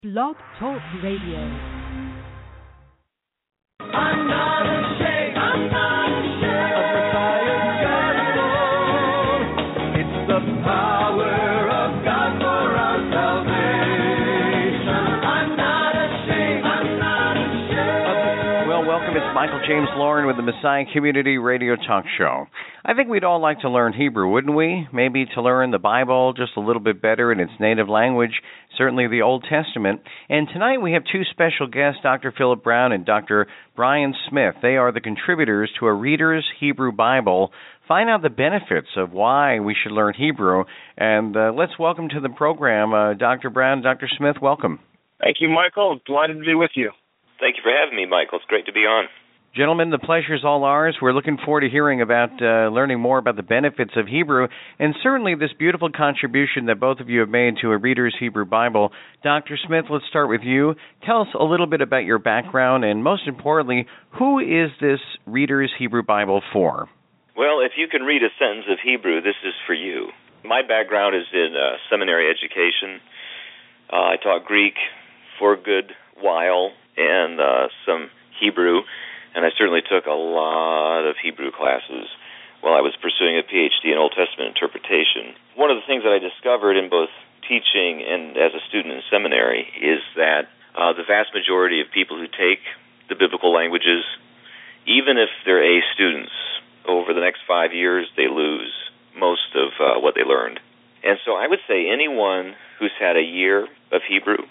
Blog Talk Radio. I'm not ashamed. I'm not ashamed of Messiah's gospel. It's the power of God for our salvation. I'm not ashamed. I'm not ashamed. Well, welcome. It's Michael James Lauren with the Messiah Community Radio Talk Show. I think we'd all like to learn Hebrew, wouldn't we? Maybe to learn the Bible just a little bit better in its native language, certainly the Old Testament. And tonight we have two special guests, Dr. Philip Brown and Dr. Brian Smith. They are the contributors to a Reader's Hebrew Bible. Find out the benefits of why we should learn Hebrew. And let's welcome to the program Dr. Brown, Dr. Smith. Welcome. Thank you, Michael. Delighted to be with you. Thank you for having me, Michael. It's great to be on. Gentlemen, the pleasure's all ours. We're looking forward to hearing about learning more about the benefits of Hebrew and certainly this beautiful contribution that both of you have made to a Reader's Hebrew Bible. Dr. Smith, let's start with you. Tell us a little bit about your background and, most importantly, who is this Reader's Hebrew Bible for? Well, if you can read a sentence of Hebrew, this is for you. My background is in seminary education. I taught Greek for a good while and some Hebrew. And I certainly took a lot of Hebrew classes while I was pursuing a PhD in Old Testament interpretation. One of the things that I discovered in both teaching and as a student in seminary is that the vast majority of people who take the biblical languages, even if they're A students, over the next 5 years, they lose most of what they learned. And so I would say anyone who's had a year of Hebrew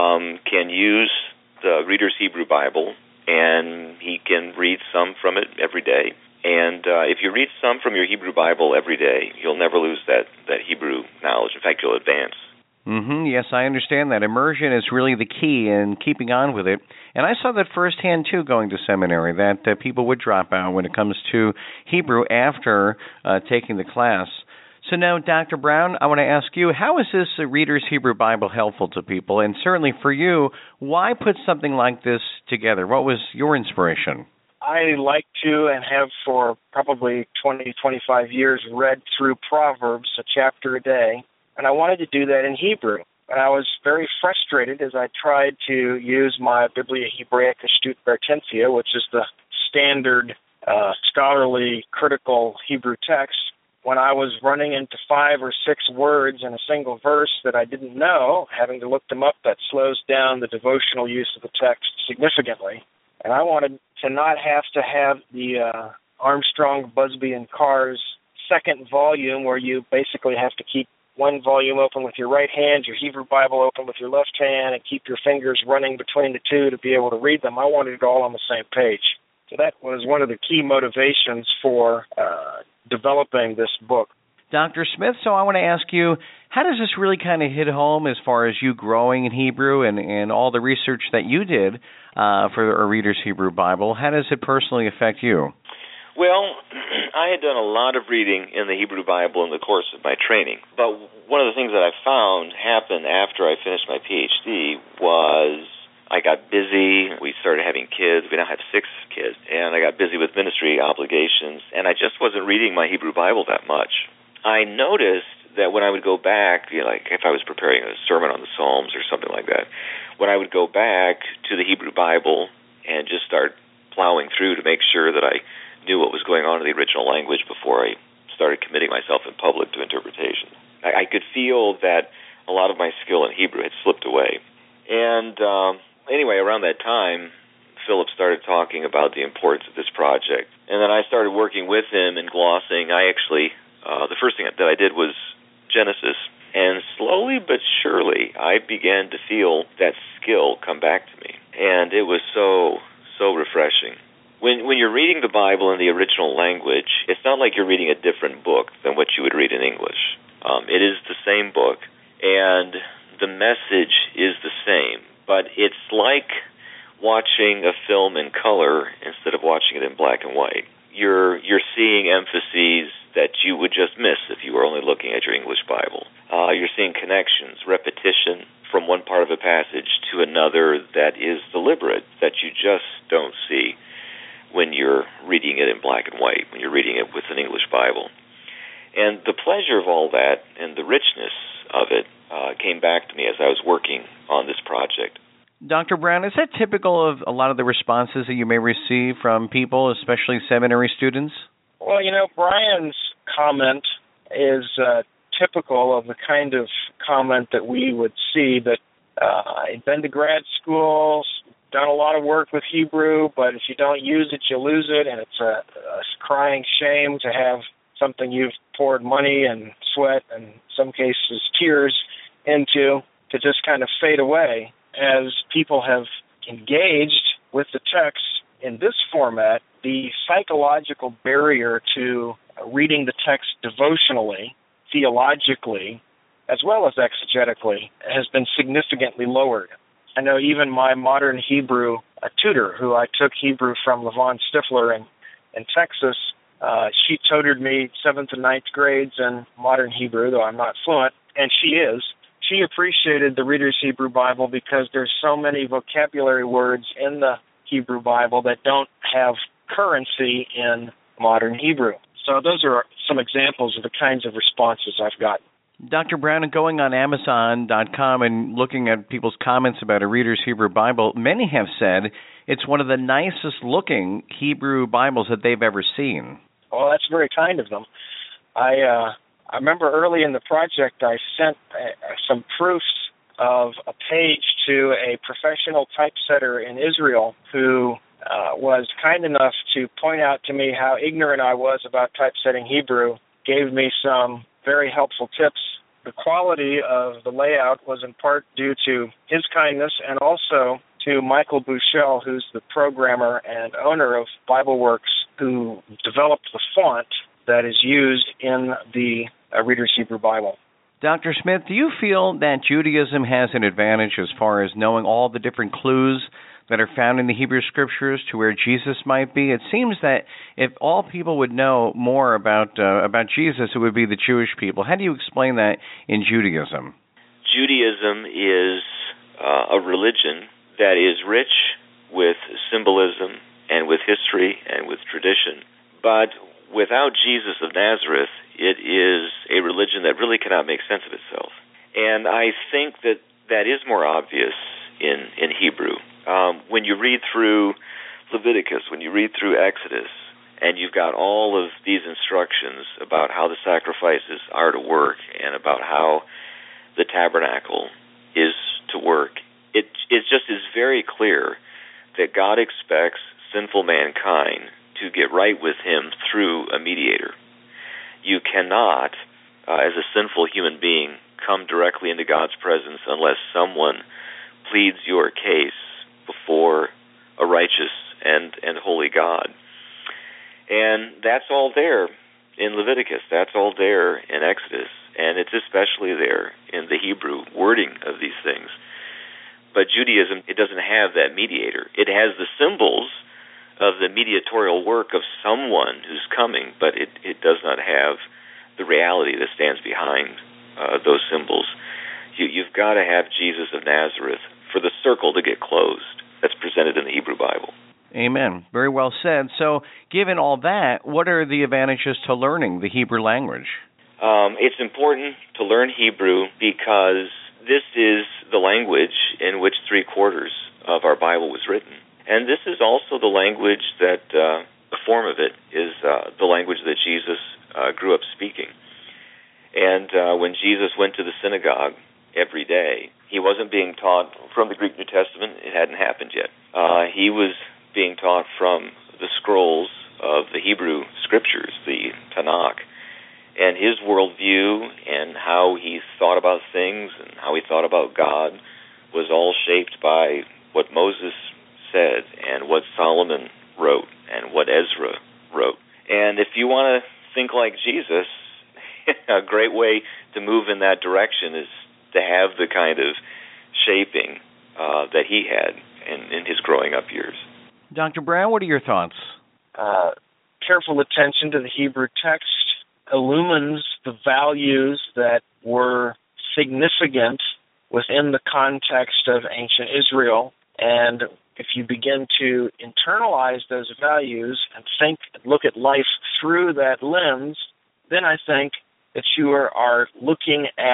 can use the Reader's Hebrew Bible, and he can read some from it every day. And if you read some from your Hebrew Bible every day, you'll never lose that Hebrew knowledge. In fact, you'll advance. Yes, I understand that. Immersion is really the key in keeping on with it. And I saw that firsthand, too, going to seminary, that people would drop out when it comes to Hebrew after taking the class. So now, Dr. Brown, I want to ask you, how is this Reader's Hebrew Bible helpful to people? And certainly for you, why put something like this together? What was your inspiration? I like to and have for probably 20, 25 years read through Proverbs a chapter a day, and I wanted to do that in Hebrew. And I was very frustrated as I tried to use my Biblia Hebraica Stut Vertentia, which is the standard scholarly critical Hebrew text, when I was running into 5 or 6 words in a single verse that I didn't know, having to look them up, that slows down the devotional use of the text significantly. And I wanted to not have to have the Armstrong, Busby, and Carr's second volume where you basically have to keep one volume open with your right hand, your Hebrew Bible open with your left hand, and keep your fingers running between the two to be able to read them. I wanted it all on the same page. So that was one of the key motivations for developing this book. Dr. Smith, so I want to ask you, how does this really kind of hit home as far as you growing in Hebrew and all the research that you did for a Reader's Hebrew Bible? How does it personally affect you? Well, I had done a lot of reading in the Hebrew Bible in the course of my training. But one of the things that I found happened after I finished my PhD was I got busy. We started having kids. We now have 6 kids. And I got busy with ministry obligations. And I just wasn't reading my Hebrew Bible that much. I noticed that when I would go back, like if I was preparing a sermon on the Psalms or something like that, when I would go back to the Hebrew Bible and just start plowing through to make sure that I knew what was going on in the original language before I started committing myself in public to interpretation, I could feel that a lot of my skill in Hebrew had slipped away. And anyway, around that time, Philip started talking about the importance of this project. And then I started working with him and glossing. I actually, the first thing that I did was Genesis. And slowly but surely, I began to feel that skill come back to me. And it was so refreshing. When you're reading the Bible in the original language, it's not like you're reading a different book than what you would read in English. It is the same book, and the message is the same. But it's like watching a film in color instead of watching it in black and white. You're seeing emphases that you would just miss if you were only looking at your English Bible. You're seeing connections, repetition from one part of a passage to another that is deliberate, that you just don't see when you're reading it in black and white, when you're reading it with an English Bible. And the pleasure of all that and the richness of it came back to me as I was working on this project. Dr. Brown, is that typical of a lot of the responses that you may receive from people, especially seminary students? Well, Brian's comment is typical of the kind of comment that we would see, that I've been to grad school, done a lot of work with Hebrew, but if you don't use it, you lose it, and it's a crying shame to have something you've poured money and sweat and, in some cases, tears into to just kind of fade away. As people have engaged with the text in this format, the psychological barrier to reading the text devotionally, theologically, as well as exegetically, has been significantly lowered. I know even my modern Hebrew tutor, who I took Hebrew from Levon Stifler in Texas, she tutored me 7th and 9th grades in modern Hebrew, though I'm not fluent, and she is. She appreciated the Reader's Hebrew Bible because there's so many vocabulary words in the Hebrew Bible that don't have currency in modern Hebrew. So those are some examples of the kinds of responses I've gotten. Dr. Brown, going on Amazon.com and looking at people's comments about a Reader's Hebrew Bible, many have said it's one of the nicest looking Hebrew Bibles that they've ever seen. Well, that's very kind of them. I remember early in the project I sent some proofs of a page to a professional typesetter in Israel who was kind enough to point out to me how ignorant I was about typesetting Hebrew, gave me some very helpful tips. The quality of the layout was in part due to his kindness and also to Michael Bushell, who's the programmer and owner of BibleWorks, who developed the font that is used in the Reader's Hebrew Bible. Dr. Smith, do you feel that Judaism has an advantage as far as knowing all the different clues that are found in the Hebrew Scriptures to where Jesus might be? It seems that if all people would know more about Jesus, it would be the Jewish people. How do you explain that in Judaism? Judaism is a religion that is rich with symbolism and with history and with tradition. But without Jesus of Nazareth, it is a religion that really cannot make sense of itself. And I think that is more obvious in Hebrew. When you read through Leviticus, when you read through Exodus, and you've got all of these instructions about how the sacrifices are to work and about how the tabernacle is to work, it just is very clear that God expects sinful mankind to get right with him through a mediator. You cannot, as a sinful human being, come directly into God's presence unless someone pleads your case before a righteous and holy God. And that's all there in Leviticus. That's all there in Exodus. And it's especially there in the Hebrew wording of these things. But Judaism, it doesn't have that mediator. It has the symbols of the mediatorial work of someone who's coming, but it does not have the reality that stands behind those symbols. You've got to have Jesus of Nazareth for the circle to get closed. That's presented in the Hebrew Bible. Amen. Very well said. So, given all that, what are the advantages to learning the Hebrew language? It's important to learn Hebrew because this is the language in which 3/4 of our Bible was written. And this is also the language that, the form of it, is the language that Jesus grew up speaking. And when Jesus went to the synagogue every day, he wasn't being taught from the Greek New Testament. It hadn't happened yet. He was being taught from the scrolls of the Hebrew Scriptures, the Tanakh. And his worldview and how he thought about things and how he thought about God was all shaped by what Moses said and what Solomon wrote and what Ezra wrote. And if you want to think like Jesus, a great way to move in that direction is to have the kind of shaping that he had in his growing up years. Dr. Brown, what are your thoughts? Careful attention to the Hebrew text illumines the values that were significant within the context of ancient Israel. And if you begin to internalize those values and look at life through that lens, then I think that you are looking at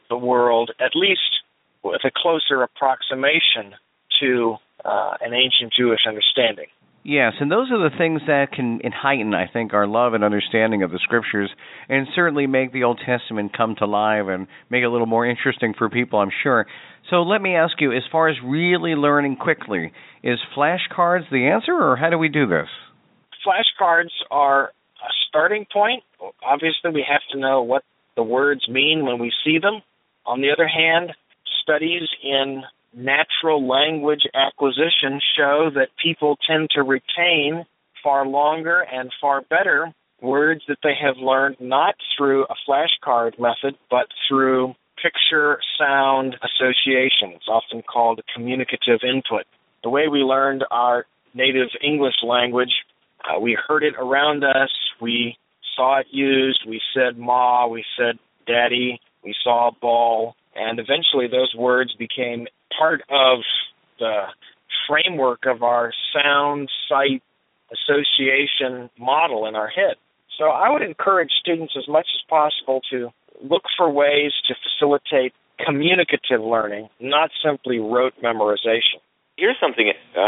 the world, at least with a closer approximation to an ancient Jewish understanding. Yes, and those are the things that can heighten, I think, our love and understanding of the Scriptures, and certainly make the Old Testament come to life and make it a little more interesting for people, I'm sure. So let me ask you, as far as really learning quickly, is flashcards the answer, or how do we do this? Flashcards are a starting point. Obviously, we have to know what the words mean when we see them. On the other hand, studies in natural language acquisition show that people tend to retain far longer and far better words that they have learned not through a flashcard method, but through picture sound association. It's often called communicative input. The way we learned our native English language, we heard it around us, we saw it used, we said ma, we said daddy, we saw a ball, and eventually those words became part of the framework of our sound, sight, association model in our head. So I would encourage students as much as possible to look for ways to facilitate communicative learning, not simply rote memorization. Here's something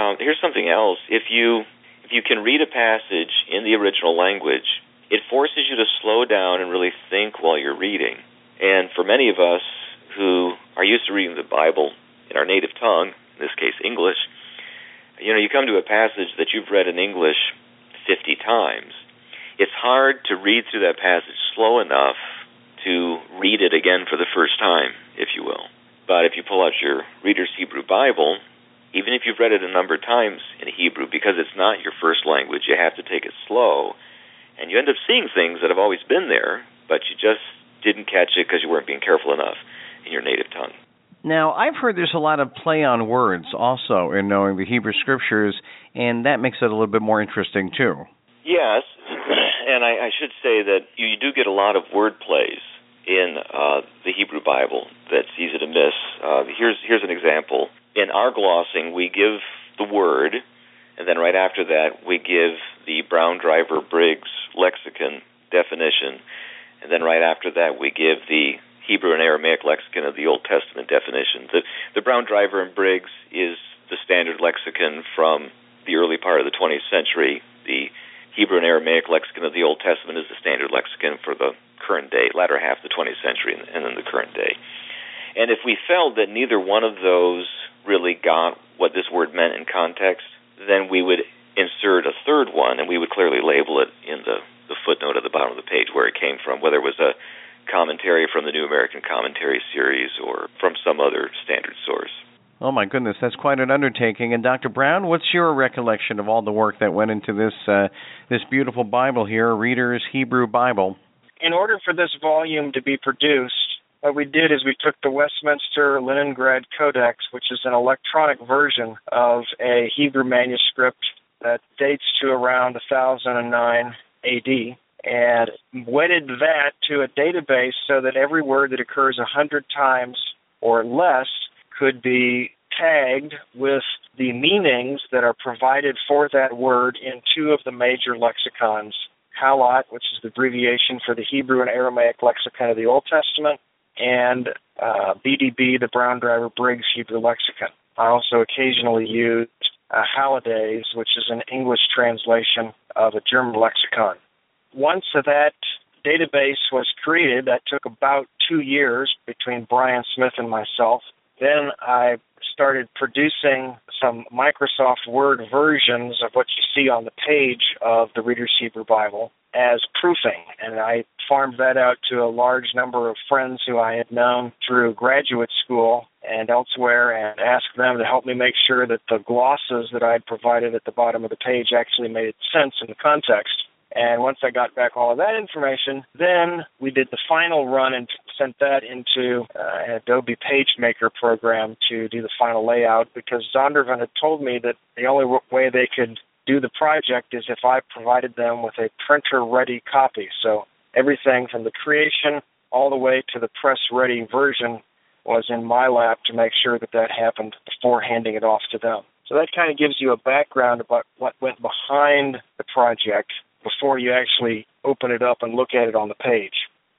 else. If you can read a passage in the original language, it forces you to slow down and really think while you're reading. And for many of us who are used to reading the Bible in our native tongue, in this case English, you come to a passage that you've read in English 50 times. It's hard to read through that passage slow enough to read it again for the first time, if you will. But if you pull out your Reader's Hebrew Bible, even if you've read it a number of times in Hebrew, because it's not your first language, you have to take it slow, and you end up seeing things that have always been there, but you just didn't catch it because you weren't being careful enough in your native tongue. Now, I've heard there's a lot of play on words also in knowing the Hebrew Scriptures, and that makes it a little bit more interesting too. Yes, and I should say that you do get a lot of word plays in the Hebrew Bible that's easy to miss. Here's an example. In our glossing, we give the word, and then right after that, we give the Brown Driver Briggs lexicon definition, and then right after that, we give the Hebrew and Aramaic lexicon of the Old Testament definition. The Brown Driver and Briggs is the standard lexicon from the early part of the 20th century. The Hebrew and Aramaic lexicon of the Old Testament is the standard lexicon for the current day, latter half of the 20th century, and then the current day. And if we felt that neither one of those really got what this word meant in context, then we would insert a third one, and we would clearly label it in the footnote at the bottom of the page where it came from, whether it was a commentary from the New American Commentary series or from some other standard source. Oh, my goodness, that's quite an undertaking. And Dr. Brown, what's your recollection of all the work that went into this beautiful Bible here, Reader's Hebrew Bible? In order for this volume to be produced, what we did is we took the Westminster Leningrad Codex, which is an electronic version of a Hebrew manuscript that dates to around 1009 A.D., and wedded that to a database so that every word that occurs 100 times or less could be tagged with the meanings that are provided for that word in two of the major lexicons, Halot, which is the abbreviation for the Hebrew and Aramaic lexicon of the Old Testament, and BDB, the Brown Driver Briggs Hebrew lexicon. I also occasionally used Holidays, which is an English translation of a German lexicon. Once that database was created, that took about 2 years between Brian Smith and myself. Then I started producing some Microsoft Word versions of what you see on the page of the Reader's Hebrew Bible as proofing, and I farmed that out to a large number of friends who I had known through graduate school and elsewhere, and asked them to help me make sure that the glosses that I had provided at the bottom of the page actually made sense in the context. And once I got back all of that information, then we did the final run and sent that into an Adobe PageMaker program to do the final layout, because Zondervan had told me that the only way they could do the project is if I provided them with a printer-ready copy. So everything from the creation all the way to the press-ready version was in my lap to make sure that that happened before handing it off to them. So that kind of gives you a background about what went behind the project before you actually open it up and look at it on the page.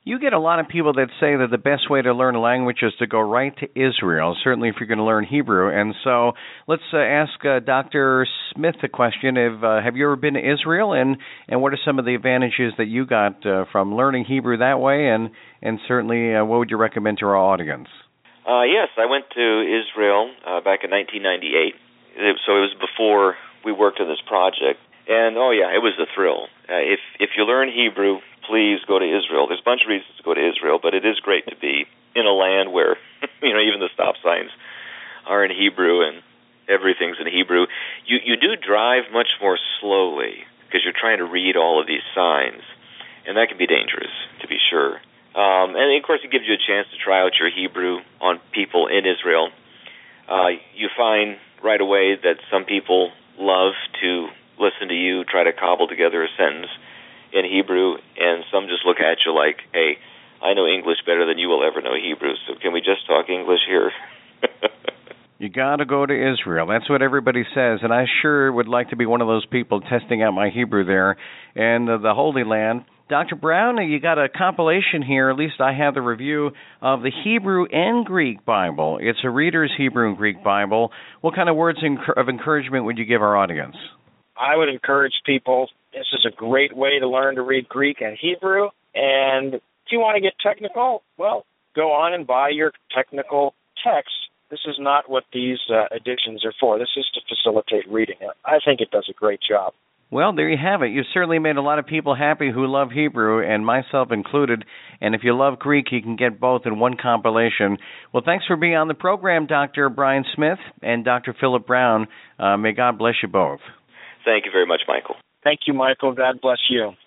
You get a lot of people that say that the best way to learn a language is to go right to Israel, certainly if you're going to learn Hebrew. And so let's ask Dr. Smith a question. Have you ever been to Israel, and what are some of the advantages that you got from learning Hebrew that way, and certainly what would you recommend to our audience? Yes, I went to Israel back in 1998, so it was before we worked on this project. And, it was a thrill. If you learn Hebrew, please go to Israel. There's a bunch of reasons to go to Israel, but it is great to be in a land where, even the stop signs are in Hebrew and everything's in Hebrew. You do drive much more slowly because you're trying to read all of these signs, and that can be dangerous, to be sure. And, of course, it gives you a chance to try out your Hebrew on people in Israel. You find right away that some people love to listen to you try to cobble together a sentence in Hebrew, and some just look at you like, hey, I know English better than you will ever know Hebrew, so can we just talk English here? You got to go to Israel. That's what everybody says, and I sure would like to be one of those people testing out my Hebrew there and the Holy Land. Dr. Brown, you got a compilation here, at least I have the review, of the Hebrew and Greek Bible. It's a reader's Hebrew and Greek Bible. What kind of words of encouragement would you give our audience? I would encourage people, this is a great way to learn to read Greek and Hebrew, and if you want to get technical, well, go on and buy your technical text. This is not what these editions are for. This is to facilitate reading it. I think it does a great job. Well, there you have it. You've certainly made a lot of people happy who love Hebrew, and myself included. And if you love Greek, you can get both in one compilation. Well, thanks for being on the program, Dr. Brian Smith and Dr. Philip Brown. May God bless you both. Thank you very much, Michael. Thank you, Michael. God bless you.